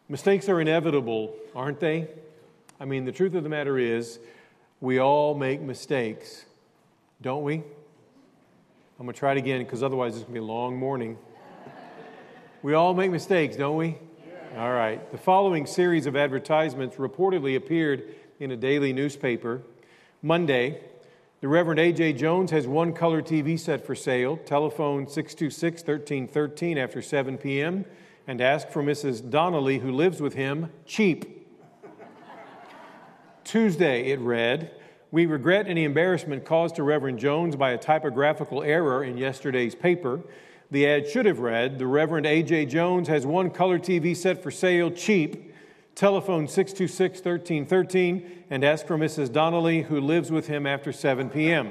Mistakes are inevitable, aren't they? I mean, the truth of the matter is, we all make mistakes, don't we? I'm going to try it again because otherwise it's going to be a long morning. We all make mistakes, don't we? Yeah. All right. The following series of advertisements reportedly appeared in a daily newspaper. Monday, the Reverend A.J. Jones has one color TV set for sale. Telephone 626-1313 after 7 p.m. and ask for Mrs. Donnelly, who lives with him, cheap. Tuesday, it read, "We regret any embarrassment caused to Reverend Jones by a typographical error in yesterday's paper." The ad should have read, "The Reverend A.J. Jones has one color TV set for sale, cheap. Telephone 626-1313 and ask for Mrs. Donnelly, who lives with him after 7 p.m.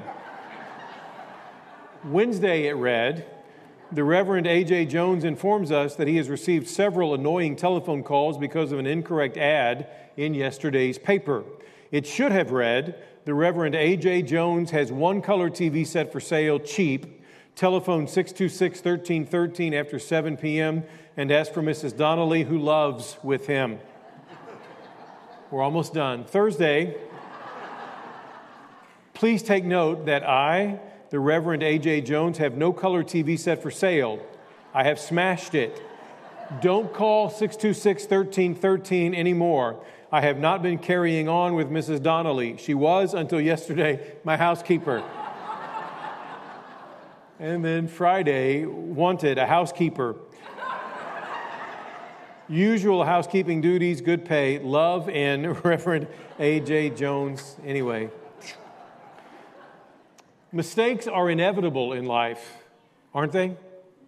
Wednesday, it read, "The Reverend A.J. Jones informs us that he has received several annoying telephone calls because of an incorrect ad in yesterday's paper." It should have read, "The Reverend A.J. Jones has one color TV set for sale, cheap. Telephone 626-1313 after 7 p.m. and ask for Mrs. Donnelly, who loves with him." We're almost done. Thursday, "Please take note that I, the Reverend A.J. Jones, have no color TV set for sale. I have smashed it. Don't call 626-1313 anymore. I have not been carrying on with Mrs. Donnelly. She was, until yesterday, my housekeeper." And then Friday, wanted a housekeeper. Usual housekeeping duties, good pay, love, and Reverend A.J. Jones. Anyway, mistakes are inevitable in life, aren't they?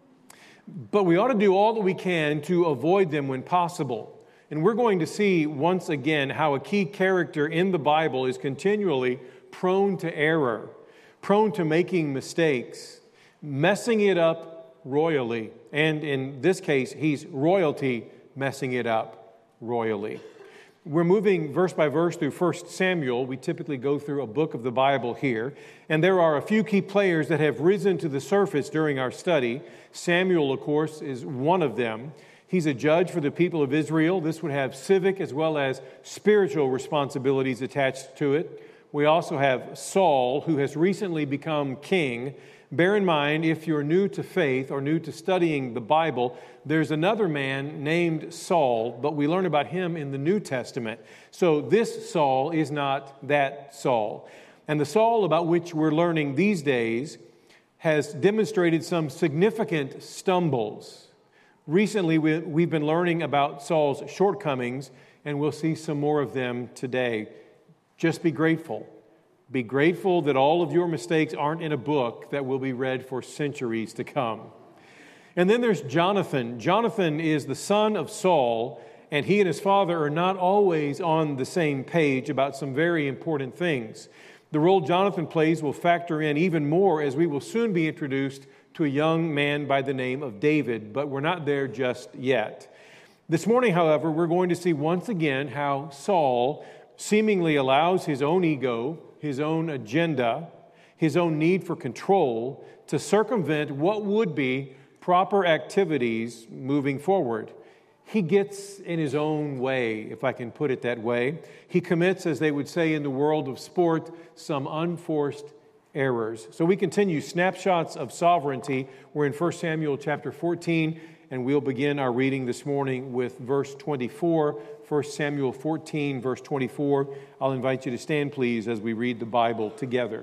But we ought to do all that we can to avoid them when possible. And we're going to see once again how a key character in the Bible is continually prone to error, prone to making mistakes, messing it up royally. And in this case, he's royalty messing it up royally. We're moving verse by verse through 1 Samuel. We typically go through a book of the Bible here. And there are a few key players that have risen to the surface during our study. Samuel, of course, is one of them. He's a judge for the people of Israel. This would have civic as well as spiritual responsibilities attached to it. We also have Saul, who has recently become king. Bear in mind, if you're new to faith or new to studying the Bible, there's another man named Saul, but we learn about him in the New Testament. So this Saul is not that Saul. And the Saul about which we're learning these days has demonstrated some significant stumbles. Recently, we've been learning about Saul's shortcomings, and we'll see some more of them today. Just be grateful. Be grateful that all of your mistakes aren't in a book that will be read for centuries to come. And then there's Jonathan. Jonathan is the son of Saul, and he and his father are not always on the same page about some very important things. The role Jonathan plays will factor in even more as we will soon be introduced to a young man by the name of David, but we're not there just yet. This morning, however, we're going to see once again how Saul seemingly allows his own ego, his own agenda, his own need for control to circumvent what would be proper activities moving forward. He gets in his own way, if I can put it that way. He commits, as they would say in the world of sport, some unforced errors. So we continue snapshots of sovereignty. We're in 1 Samuel chapter 14, and we'll begin our reading this morning with verse 24. 1 Samuel 14, verse 24. I'll invite you to stand, please, as we read the Bible together.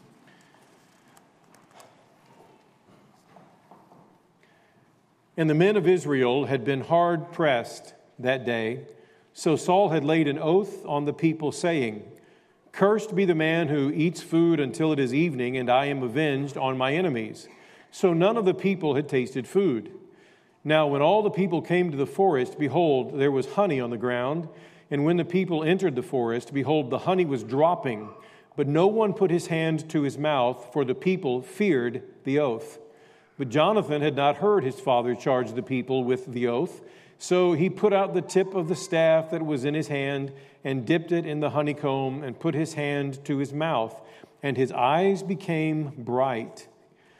"And the men of Israel had been hard pressed that day, so Saul had laid an oath on the people, saying, 'Cursed be the man who eats food until it is evening, and I am avenged on my enemies.' So none of the people had tasted food. Now when all the people came to the forest, behold, there was honey on the ground. And when the people entered the forest, behold, the honey was dropping. But no one put his hand to his mouth, for the people feared the oath. But Jonathan had not heard his father charge the people with the oath. So he put out the tip of the staff that was in his hand and dipped it in the honeycomb and put his hand to his mouth, and his eyes became bright.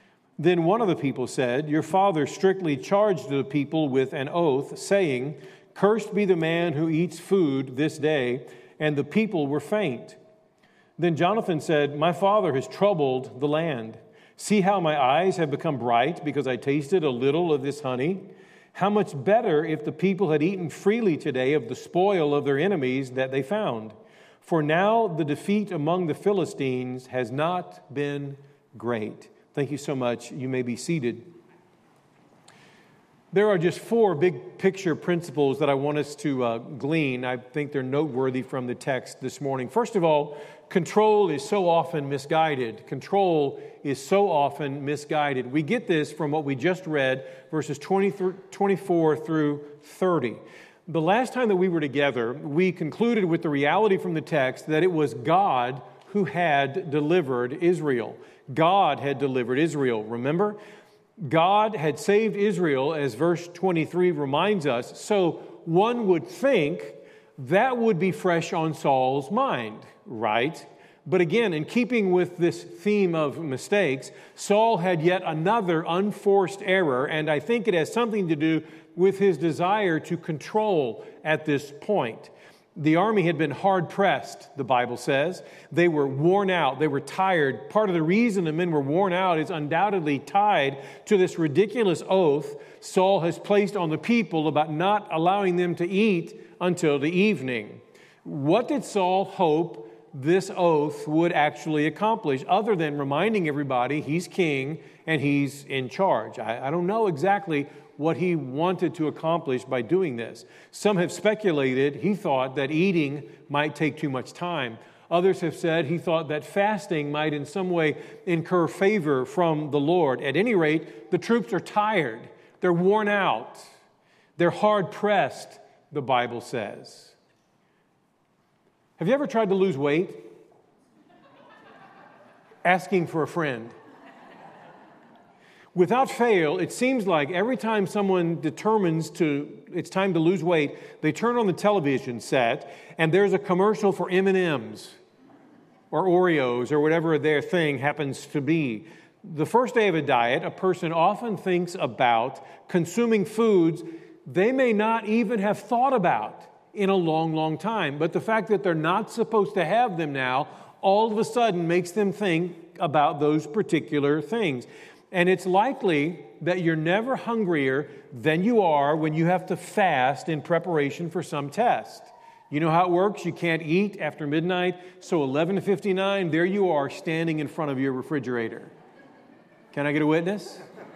Then one of the people said, 'Your father strictly charged the people with an oath, saying, Cursed be the man who eats food this day." And the people were faint. Then Jonathan said, "My father has troubled the land. See how my eyes have become bright because I tasted a little of this honey. How much better if the people had eaten freely today of the spoil of their enemies that they found. For now the defeat among the Philistines has not been great." Thank you so much. You may be seated. There are just 4 big picture principles that I want us to glean. I think they're noteworthy from the text this morning. First of all, control is so often misguided. Control is so often misguided. We get this from what we just read, verses 24 through 30. The last time that we were together, we concluded with the reality from the text that it was God who had delivered Israel. God had delivered Israel. Remember? God had saved Israel, as verse 23 reminds us, so one would think that would be fresh on Saul's mind, right? But again, in keeping with this theme of mistakes, Saul had yet another unforced error, and I think it has something to do with his desire to control at this point. The army had been hard-pressed, the Bible says. They were worn out. They were tired. Part of the reason the men were worn out is undoubtedly tied to this ridiculous oath Saul has placed on the people about not allowing them to eat until the evening. What did Saul hope this oath would actually accomplish, other than reminding everybody he's king and he's in charge? I don't know exactly what he wanted to accomplish by doing this. Some have speculated he thought that eating might take too much time. Others have said he thought that fasting might in some way incur favor from the Lord. At any rate, the troops are tired. They're worn out. They're hard-pressed, the Bible says. Have you ever tried to lose weight? Asking for a friend. Without fail, it seems like every time someone determines it's time to lose weight, they turn on the television set and there's a commercial for M&Ms or Oreos or whatever their thing happens to be. The first day of a diet, a person often thinks about consuming foods they may not even have thought about in a long, long time. But the fact that they're not supposed to have them now all of a sudden makes them think about those particular things. And it's likely that you're never hungrier than you are when you have to fast in preparation for some test. You know how it works? You can't eat after midnight, so 11:59, there you are standing in front of your refrigerator. Can I get a witness?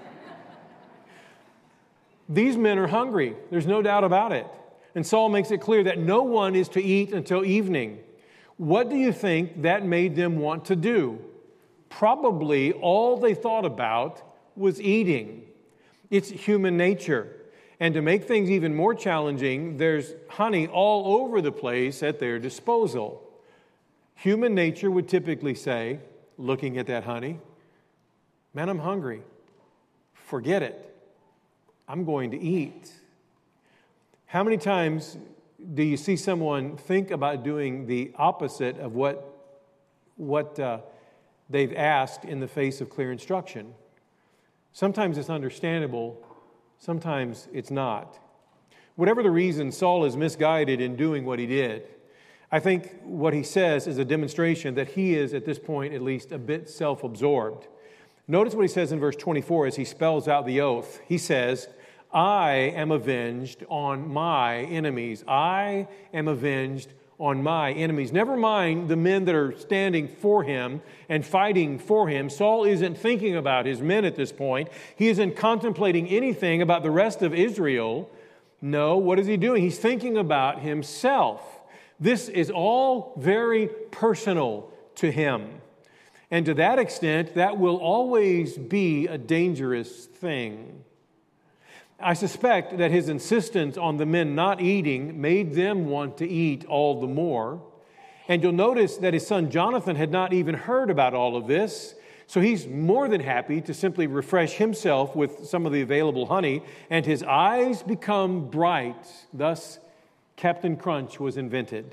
These men are hungry. There's no doubt about it. And Saul makes it clear that no one is to eat until evening. What do you think that made them want to do? Probably all they thought about was eating. It's human nature. And to make things even more challenging, there's honey all over the place at their disposal. Human nature would typically say, looking at that honey, "Man, I'm hungry. Forget it. I'm going to eat." How many times do you see someone think about doing the opposite of what they've asked in the face of clear instruction? Sometimes it's understandable, sometimes it's not. Whatever the reason, Saul is misguided in doing what he did. I think what he says is a demonstration that he is, at this point at least, a bit self-absorbed. Notice what he says in verse 24 as he spells out the oath. He says, "I am avenged on my enemies." I am avenged on my enemies. Never mind the men that are standing for him and fighting for him. Saul isn't thinking about his men at this point. He isn't contemplating anything about the rest of Israel. No, what is he doing? He's thinking about himself. This is all very personal to him. And to that extent, that will always be a dangerous thing. I suspect that his insistence on the men not eating made them want to eat all the more. And you'll notice that his son Jonathan had not even heard about all of this, so he's more than happy to simply refresh himself with some of the available honey, and his eyes become bright. Thus, Captain Crunch was invented.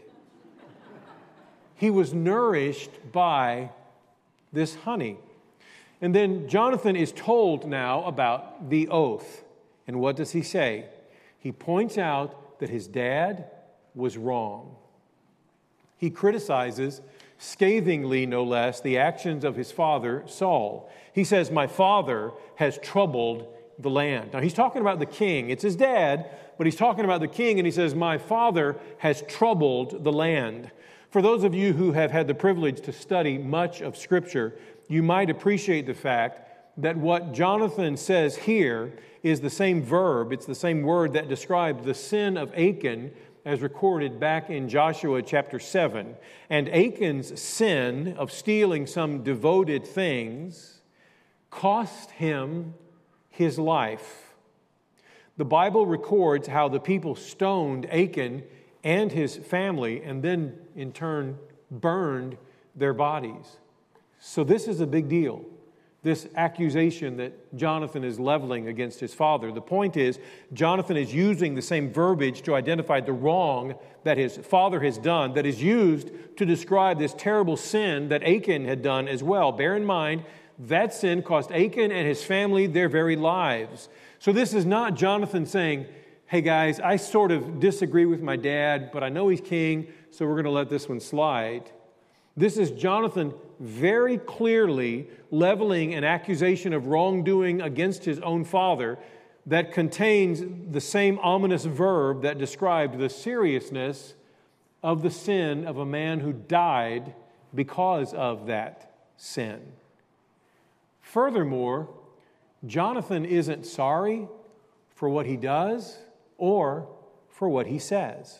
He was nourished by this honey. And then Jonathan is told now about the oath. And what does he say? He points out that his dad was wrong. He criticizes, scathingly no less, the actions of his father, Saul. He says, "My father has troubled the land." Now, he's talking about the king. It's his dad, but he's talking about the king, and he says, "My father has troubled the land." For those of you who have had the privilege to study much of Scripture, you might appreciate the fact that what Jonathan says here is the same verb, it's the same word that described the sin of Achan as recorded back in Joshua chapter 7. And Achan's sin of stealing some devoted things cost him his life. The Bible records how the people stoned Achan and his family and then in turn burned their bodies. So this is a big deal, this accusation that Jonathan is leveling against his father. The point is, Jonathan is using the same verbiage to identify the wrong that his father has done that is used to describe this terrible sin that Achan had done as well. Bear in mind, that sin cost Achan and his family their very lives. So this is not Jonathan saying, "Hey guys, I sort of disagree with my dad, but I know he's king, so we're going to let this one slide." This is Jonathan very clearly leveling an accusation of wrongdoing against his own father that contains the same ominous verb that described the seriousness of the sin of a man who died because of that sin. Furthermore, Jonathan isn't sorry for what he does or for what he says.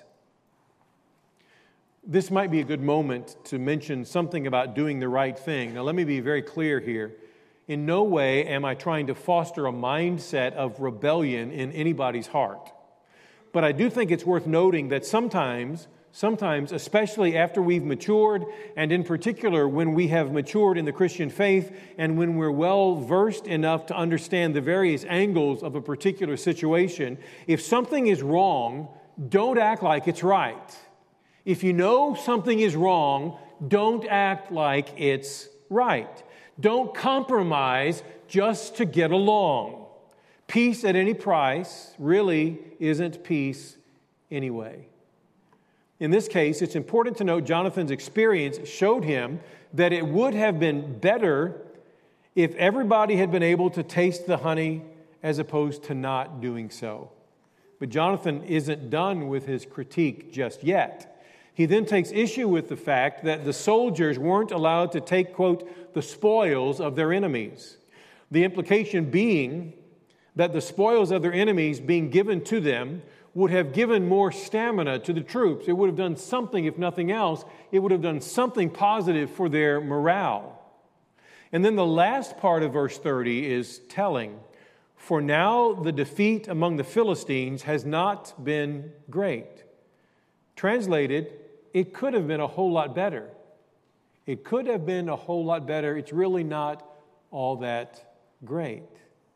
This might be a good moment to mention something about doing the right thing. Now, let me be very clear here. In no way am I trying to foster a mindset of rebellion in anybody's heart. But I do think it's worth noting that sometimes, especially after we've matured, and in particular when we have matured in the Christian faith, and when we're well versed enough to understand the various angles of a particular situation, if something is wrong, don't act like it's right. If you know something is wrong, don't act like it's right. Don't compromise just to get along. Peace at any price really isn't peace anyway. In this case, it's important to note Jonathan's experience showed him that it would have been better if everybody had been able to taste the honey as opposed to not doing so. But Jonathan isn't done with his critique just yet. He then takes issue with the fact that the soldiers weren't allowed to take, quote, the spoils of their enemies. The implication being that the spoils of their enemies being given to them would have given more stamina to the troops. It would have done something, if nothing else, it would have done something positive for their morale. And then the last part of verse 30 is telling. For now the defeat among the Philistines has not been great. Translated, it could have been a whole lot better. It could have been a whole lot better. It's really not all that great.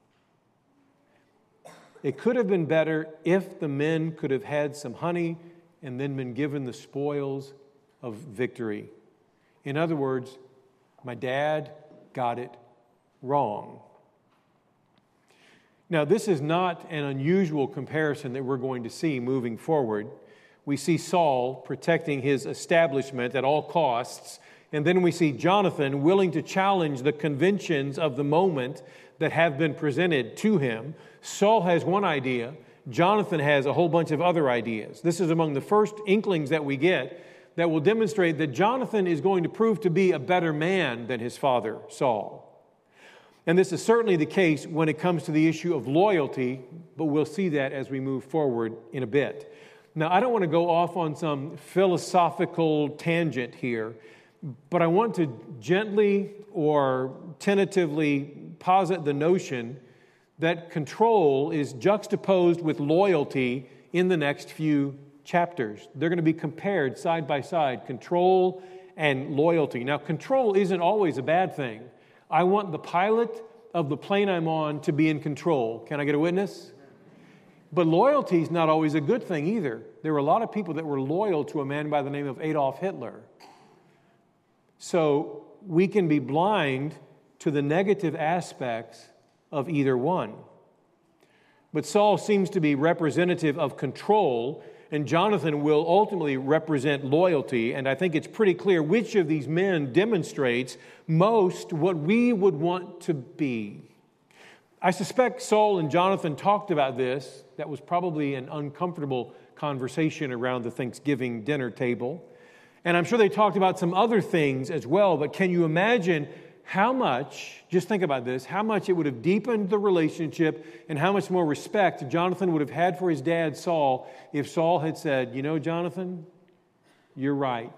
It could have been better if the men could have had some honey and then been given the spoils of victory. In other words, my dad got it wrong. Now, this is not an unusual comparison that we're going to see moving forward. We see Saul protecting his establishment at all costs, and then we see Jonathan willing to challenge the conventions of the moment that have been presented to him. Saul has one idea, Jonathan has a whole bunch of other ideas. This is among the first inklings that we get that will demonstrate that Jonathan is going to prove to be a better man than his father, Saul. And this is certainly the case when it comes to the issue of loyalty, but we'll see that as we move forward in a bit. Now, I don't want to go off on some philosophical tangent here, but I want to gently or tentatively posit the notion that control is juxtaposed with loyalty in the next few chapters. They're going to be compared side by side, control and loyalty. Now, control isn't always a bad thing. I want the pilot of the plane I'm on to be in control. Can I get a witness? But loyalty is not always a good thing either. There were a lot of people that were loyal to a man by the name of Adolf Hitler. So we can be blind to the negative aspects of either one. But Saul seems to be representative of control, and Jonathan will ultimately represent loyalty. And I think it's pretty clear which of these men demonstrates most what we would want to be. I suspect Saul and Jonathan talked about this. That was probably an uncomfortable conversation around the Thanksgiving dinner table. And I'm sure they talked about some other things as well. But can you imagine how much, just think about this, how much it would have deepened the relationship and how much more respect Jonathan would have had for his dad, Saul, if Saul had said, you know, Jonathan, you're right.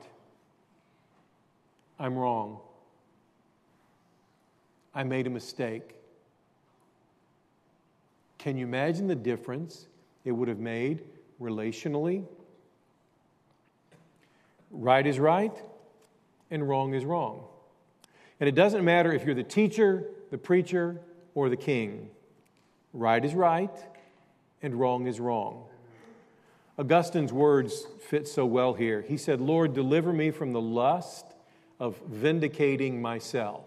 I'm wrong. I made a mistake. Can you imagine the difference it would have made relationally? Right is right and wrong is wrong. And it doesn't matter if you're the teacher, the preacher, or the king. Right is right and wrong is wrong. Augustine's words fit so well here. He said, Lord, deliver me from the lust of vindicating myself.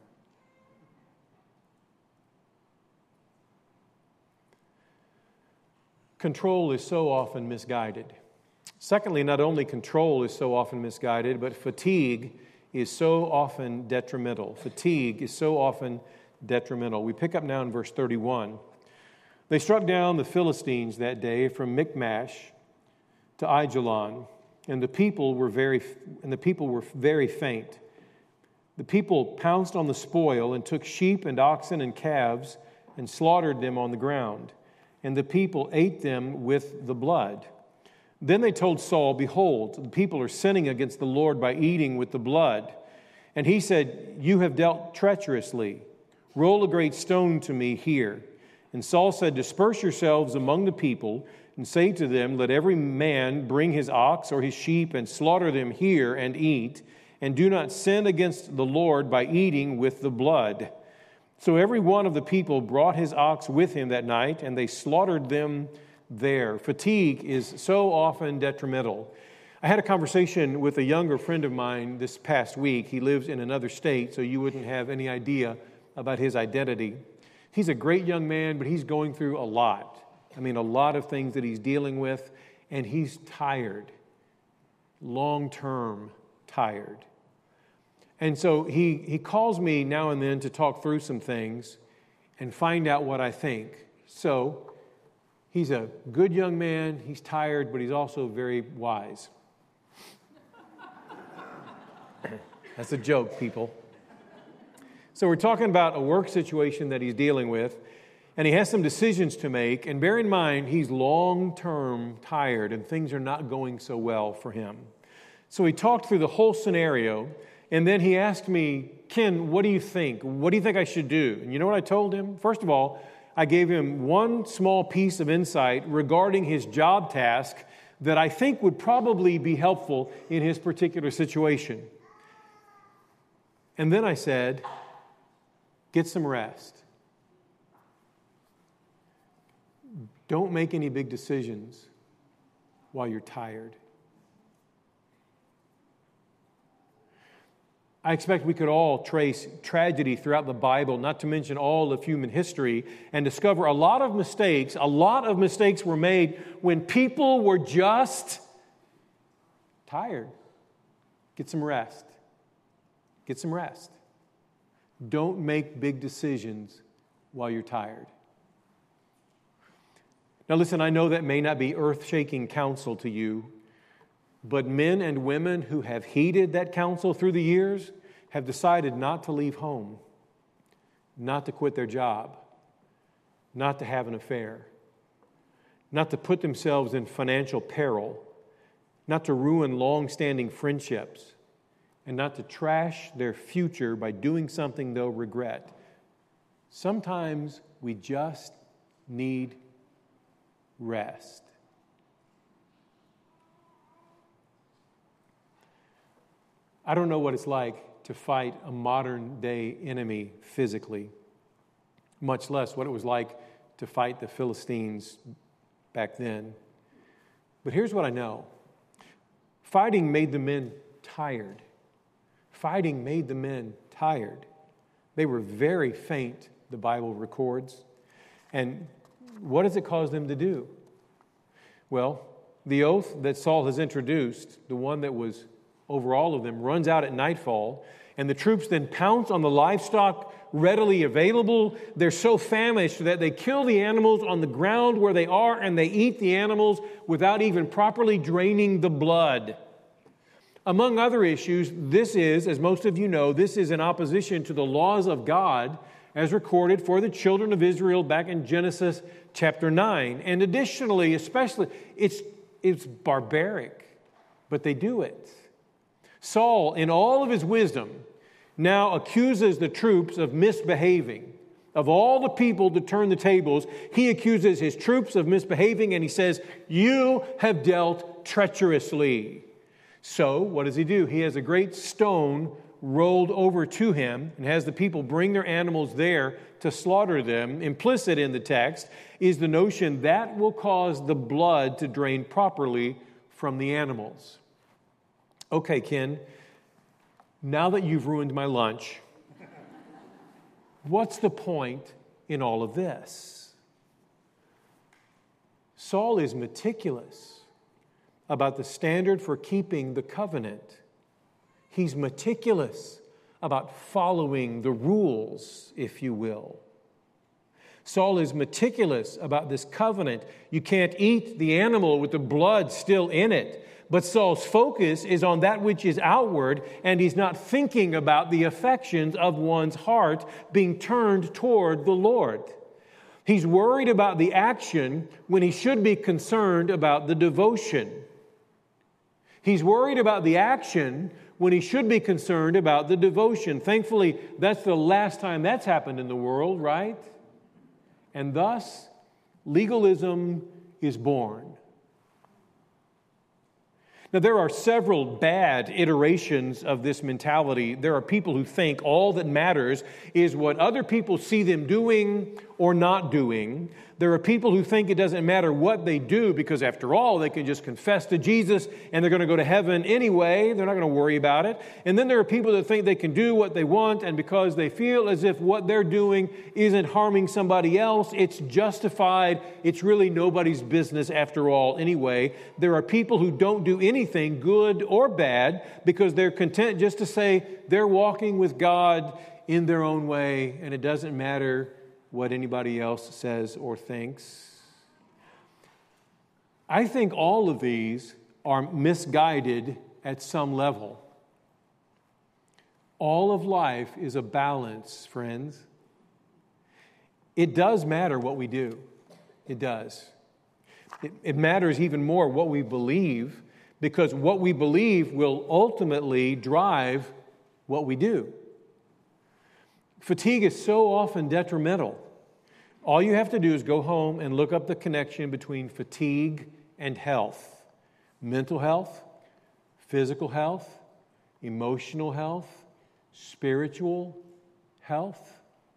Control is so often misguided. Secondly, not only control is so often misguided, but fatigue is so often detrimental. Fatigue is so often detrimental. We pick up now in verse 31. They struck down the Philistines that day from Michmash to Aijalon, and the people were very faint. The people pounced on the spoil and took sheep and oxen and calves and slaughtered them on the ground. And the people ate them with the blood. Then they told Saul, behold, the people are sinning against the Lord by eating with the blood. And he said, you have dealt treacherously. Roll a great stone to me here. And Saul said, disperse yourselves among the people and say to them, let every man bring his ox or his sheep and slaughter them here and eat. And do not sin against the Lord by eating with the blood. So every one of the people brought his ox with him that night, and they slaughtered them there. Fatigue is so often detrimental. I had a conversation with a younger friend of mine this past week. He lives in another state, so you wouldn't have any idea about his identity. He's a great young man, but he's going through a lot. I mean, a lot of things that he's dealing with, and he's tired, long-term tired. And so he calls me now and then to talk through some things and find out what I think. So he's a good young man. He's tired, but he's also very wise. That's a joke, people. So we're talking about a work situation that he's dealing with, and he has some decisions to make. And bear in mind, he's long-term tired, and things are not going so well for him. So we talked through the whole scenario. And then he asked me, Ken, what do you think? What do you think I should do? And you know what I told him? First of all, I gave him one small piece of insight regarding his job task that I think would probably be helpful in his particular situation. And then I said, get some rest. Don't make any big decisions while you're tired. I expect we could all trace tragedy throughout the Bible, not to mention all of human history, and discover a lot of mistakes were made when people were just tired. Get some rest. Get some rest. Don't make big decisions while you're tired. Now listen, I know that may not be earth-shaking counsel to you, but men and women who have heeded that counsel through the years have decided not to leave home, not to quit their job, not to have an affair, not to put themselves in financial peril, not to ruin long-standing friendships, and not to trash their future by doing something they'll regret. Sometimes we just need rest. I don't know what it's like to fight a modern-day enemy physically, much less what it was like to fight the Philistines back then. But here's what I know. Fighting made the men tired. Fighting made the men tired. They were very faint, the Bible records. And what does it cause them to do? Well, the oath that Saul has introduced, the one that was over all of them, runs out at nightfall, and the troops then pounce on the livestock readily available. They're so famished that they kill the animals on the ground where they are, and they eat the animals without even properly draining the blood. Among other issues, this is, as most of you know, this is in opposition to the laws of God as recorded for the children of Israel back in Genesis chapter 9. And additionally, especially, it's barbaric, but they do it. Saul, in all of his wisdom, now accuses the troops of misbehaving. Of all the people to turn the tables, he accuses his troops of misbehaving, and he says, "You have dealt treacherously." So, what does he do? He has a great stone rolled over to him and has the people bring their animals there to slaughter them. Implicit in the text is the notion that will cause the blood to drain properly from the animals. Okay, Ken, now that you've ruined my lunch, what's the point in all of this? Saul is meticulous about the standard for keeping the covenant. He's meticulous about following the rules, if you will. Saul is meticulous about this covenant. You can't eat the animal with the blood still in it. But Saul's focus is on that which is outward, and he's not thinking about the affections of one's heart being turned toward the Lord. He's worried about the action when he should be concerned about the devotion. He's worried about the action when he should be concerned about the devotion. Thankfully, that's the last time that's happened in the world, right? And thus, legalism is born. Now, there are several bad iterations of this mentality. There are people who think all that matters is what other people see them doing or not doing. There are people who think it doesn't matter what they do because, after all, they can just confess to Jesus and they're going to go to heaven anyway. They're not going to worry about it. And then there are people that think they can do what they want, and because they feel as if what they're doing isn't harming somebody else, it's justified. It's really nobody's business after all anyway. There are people who don't do anything, good or bad, because they're content just to say they're walking with God in their own way, and it doesn't matter what anybody else says or thinks. I think all of these are misguided at some level. All of life is a balance, friends. It does matter what we do. It does. It matters even more what we believe, because what we believe will ultimately drive what we do. Fatigue is so often detrimental. All you have to do is go home and look up the connection between fatigue and health. Mental health, physical health, emotional health, spiritual health.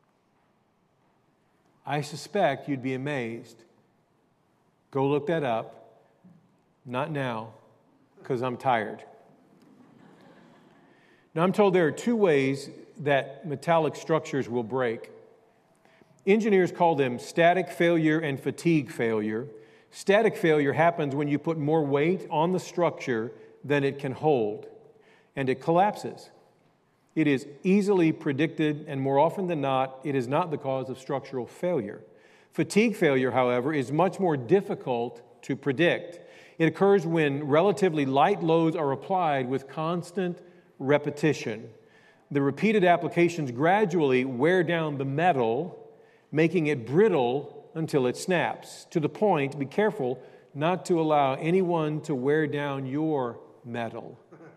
I suspect you'd be amazed. Go look that up. Not now, because I'm tired. Now, I'm told there are two ways that metallic structures will break. Engineers call them static failure and fatigue failure. Static failure happens when you put more weight on the structure than it can hold, and it collapses. It is easily predicted, and more often than not, it is not the cause of structural failure. Fatigue failure, however, is much more difficult to predict. It occurs when relatively light loads are applied with constant repetition. The repeated applications gradually wear down the metal, making it brittle until it snaps. To the point, be careful not to allow anyone to wear down your metal.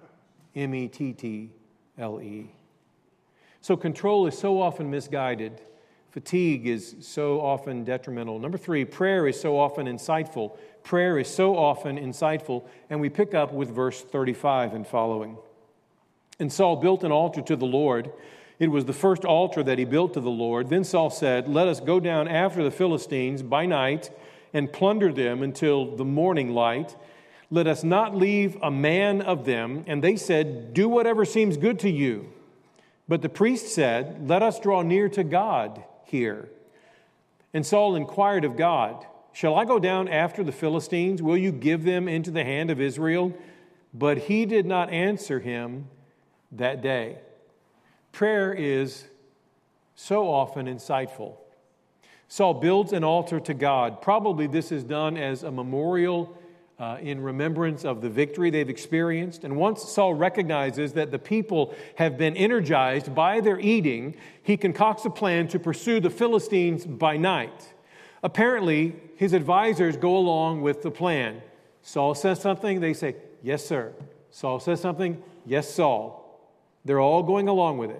M-E-T-T-L-E. So control is so often misguided. Fatigue is so often detrimental. Number 3, prayer is so often insightful. Prayer is so often insightful. And we pick up with verse 35 and following. And Saul built an altar to the Lord. It was the first altar that he built to the Lord. Then Saul said, "Let us go down after the Philistines by night and plunder them until the morning light. Let us not leave a man of them." And they said, "Do whatever seems good to you." But the priest said, "Let us draw near to God here." And Saul inquired of God, shall I go down after the Philistines? Will you give them into the hand of Israel? But he did not answer him that day. Prayer is so often insightful. Saul builds an altar to God. Probably this is done as a memorial in remembrance of the victory they've experienced. And once Saul recognizes that the people have been energized by their eating, he concocts a plan to pursue the Philistines by night. Apparently, his advisors go along with the plan. Saul says something, they say, "Yes, sir." Saul says something, "Yes, Saul." They're all going along with it.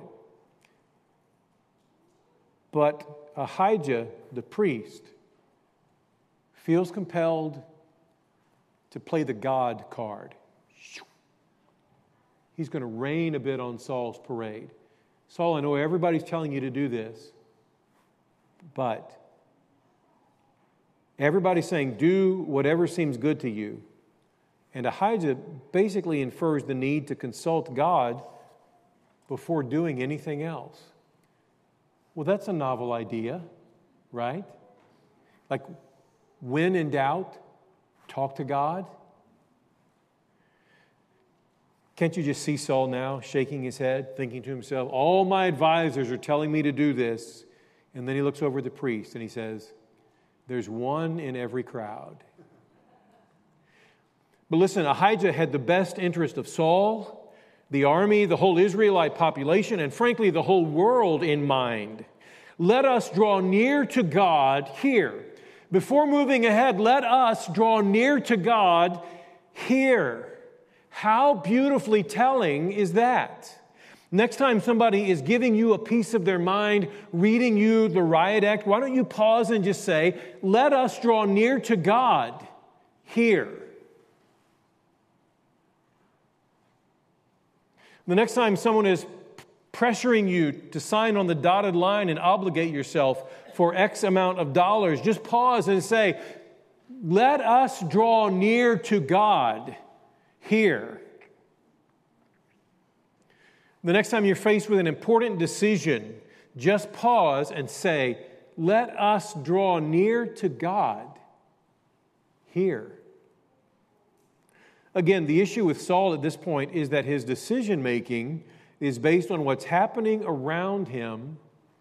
But Ahijah, the priest, feels compelled to play the God card. He's going to rain a bit on Saul's parade. Saul, I know everybody's telling you to do this, but everybody's saying do whatever seems good to you. And Ahijah basically infers the need to consult God before doing anything else. Well, that's a novel idea, right? Like, when in doubt, talk to God. Can't you just see Saul now shaking his head, thinking to himself, all my advisors are telling me to do this. And then he looks over at the priest and he says, there's one in every crowd. But listen, Ahijah had the best interest of Saul, the army, the whole Israelite population, and frankly, the whole world in mind. Let us draw near to God here. Before moving ahead, let us draw near to God here. How beautifully telling is that? Next time somebody is giving you a piece of their mind, reading you the riot act, why don't you pause and just say, let us draw near to God here. The next time someone is pressuring you to sign on the dotted line and obligate yourself for X amount of dollars, just pause and say, let us draw near to God here. The next time you're faced with an important decision, just pause and say, let us draw near to God here. Again, the issue with Saul at this point is that his decision-making is based on what's happening around him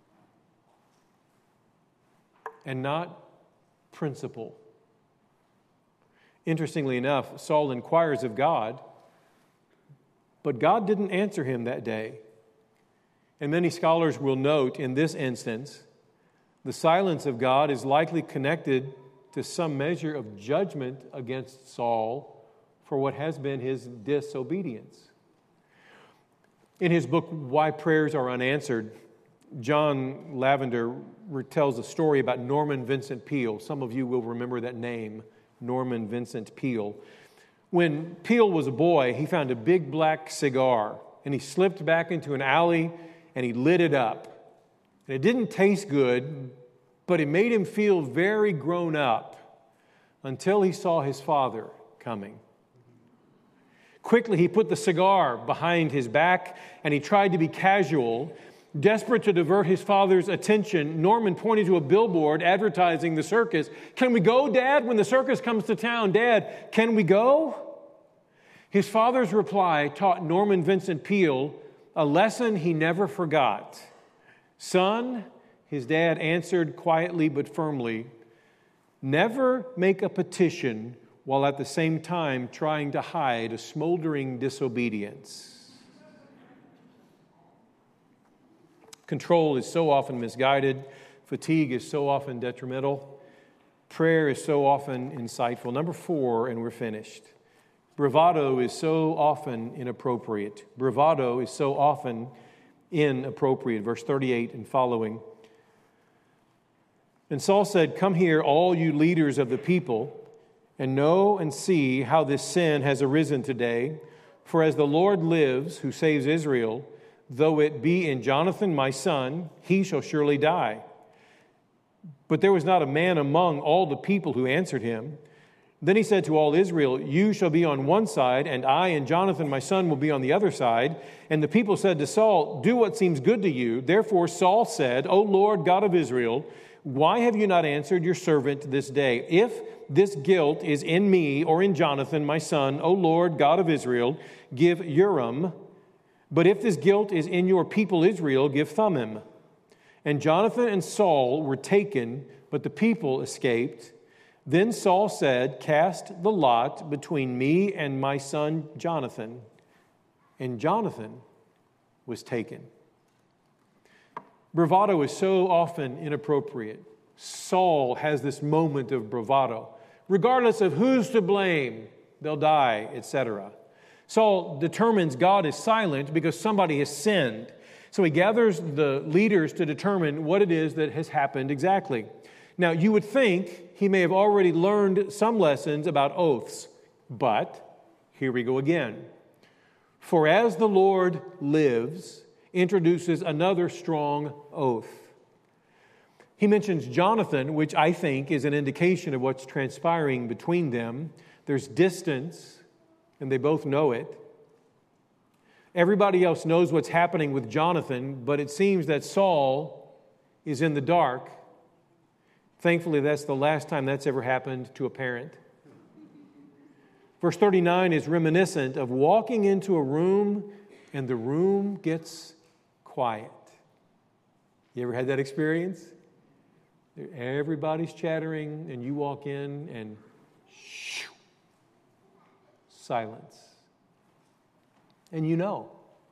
and not principle. Interestingly enough, Saul inquires of God, but God didn't answer him that day. And many scholars will note in this instance, the silence of God is likely connected to some measure of judgment against Saul for what has been his disobedience. In his book, Why Prayers Are Unanswered, John Lavender tells a story about Norman Vincent Peale. Some of you will remember that name, Norman Vincent Peale. When Peale was a boy, he found a big black cigar, and he slipped back into an alley, and he lit it up. And it didn't taste good, but it made him feel very grown up until he saw his father coming. Quickly, he put the cigar behind his back, and he tried to be casual. Desperate to divert his father's attention, Norman pointed to a billboard advertising the circus. "Can we go, Dad, when the circus comes to town? Dad, can we go?" His father's reply taught Norman Vincent Peale a lesson he never forgot. "Son," his dad answered quietly but firmly, "never make a petition while at the same time trying to hide a smoldering disobedience." Control is so often misguided. Fatigue is so often detrimental. Prayer is so often insightful. Number 4, and we're finished. Bravado is so often inappropriate. Bravado is so often inappropriate. Verse 38 and following. And Saul said, "Come here, all you leaders of the people, and know and see how this sin has arisen today. For as the Lord lives, who saves Israel, though it be in Jonathan my son, he shall surely die." But there was not a man among all the people who answered him. Then he said to all Israel, "You shall be on one side, and I and Jonathan my son will be on the other side." And the people said to Saul, "Do what seems good to you." Therefore Saul said, "O Lord God of Israel, Why have you not answered your servant this day? If this guilt is in me or in Jonathan, my son, O Lord, God of Israel, give Urim. But if this guilt is in your people Israel, give Thummim. And Jonathan and Saul were taken, but the people escaped. Then Saul said, cast the lot between me and my son Jonathan. And Jonathan was taken. Bravado is so often inappropriate. Saul has this moment of bravado. Regardless of who's to blame, they'll die, etc. Saul determines God is silent because somebody has sinned. So he gathers the leaders to determine what it is that has happened exactly. Now, you would think he may have already learned some lessons about oaths, but here we go again. For as the Lord lives, introduces another strong oath. He mentions Jonathan, which I think is an indication of what's transpiring between them. There's distance, and they both know it. Everybody else knows what's happening with Jonathan, but it seems that Saul is in the dark. Thankfully, that's the last time that's ever happened to a parent. Verse 39 is reminiscent of walking into a room and the room gets quiet. You ever had that experience? Everybody's chattering and you walk in and shoo, silence. And you know.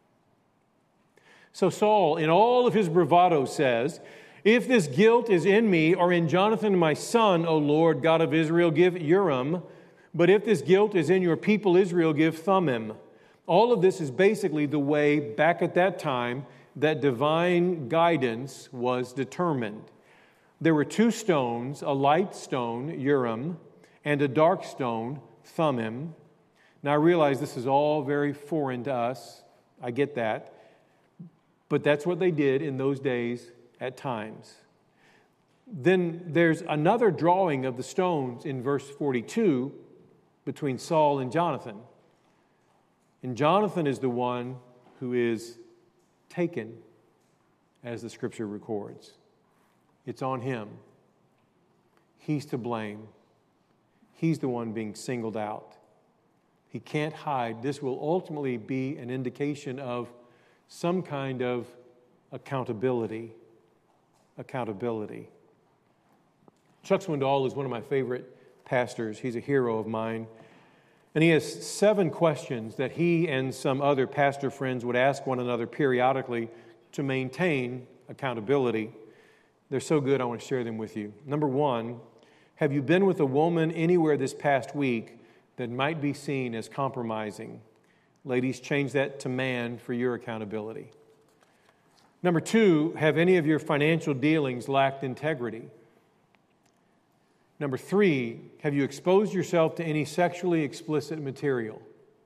So Saul, in all of his bravado, says, if this guilt is in me or in Jonathan my son, O Lord, God of Israel, give Urim. But if this guilt is in your people Israel, give Thummim. All of this is basically the way back at that time that divine guidance was determined. There were two stones, a light stone, Urim, and a dark stone, Thummim. Now I realize this is all very foreign to us. I get that. But that's what they did in those days at times. Then there's another drawing of the stones in verse 42 between Saul and Jonathan. And Jonathan is the one who is taken, as the scripture records. It's on him. He's to blame. He's the one being singled out. He can't hide. This will ultimately be an indication of some kind of accountability. Accountability. Chuck Swindoll is one of my favorite pastors. He's a hero of mine. And he has 7 questions that he and some other pastor friends would ask one another periodically to maintain accountability. They're so good, I want to share them with you. Number 1, have you been with a woman anywhere this past week that might be seen as compromising? Ladies, change that to man for your accountability. Number 2, have any of your financial dealings lacked integrity? Number 3, have you exposed yourself to any sexually explicit material?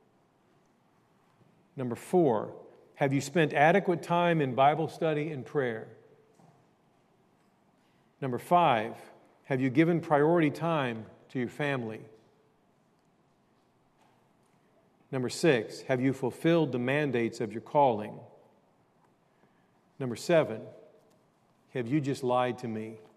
Number 4, have you spent adequate time in Bible study and prayer? Number 5, have you given priority time to your family? Number 6, have you fulfilled the mandates of your calling? Number 7, have you just lied to me?